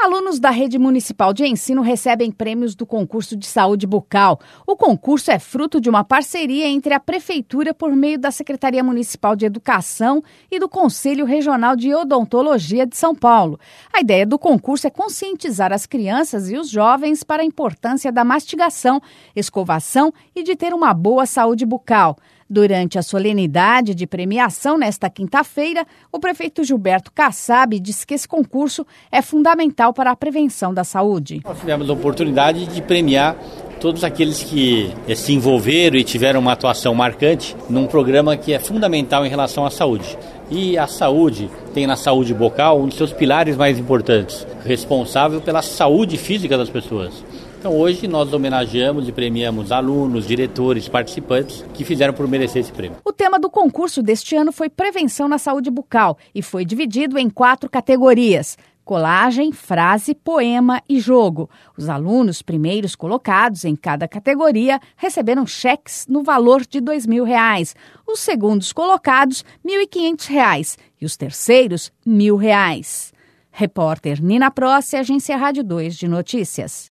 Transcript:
Alunos da Rede Municipal de Ensino recebem prêmios do concurso de saúde bucal. O concurso é fruto de uma parceria entre a Prefeitura por meio da Secretaria Municipal de Educação e do Conselho Regional de Odontologia de São Paulo. A ideia do concurso é conscientizar as crianças e os jovens para a importância da mastigação, escovação e de ter uma boa saúde bucal. Durante a solenidade de premiação nesta quinta-feira, o prefeito Gilberto Kassab disse que esse concurso é fundamental para a prevenção da saúde. Nós tivemos a oportunidade de premiar todos aqueles que se envolveram e tiveram uma atuação marcante num programa que é fundamental em relação à saúde. E a saúde tem na saúde bucal um dos seus pilares mais importantes, responsável pela saúde física das pessoas. Então hoje nós homenageamos e premiamos alunos, diretores, participantes que fizeram por merecer esse prêmio. O tema do concurso deste ano foi prevenção na saúde bucal e foi dividido em 4 categorias: colagem, frase, poema e jogo. Os alunos primeiros colocados em cada categoria receberam cheques no valor de R$2.000. Os segundos colocados, R$1.500 e os terceiros, R$1.000. Repórter Nina Prossi, Agência Rádio 2 de Notícias.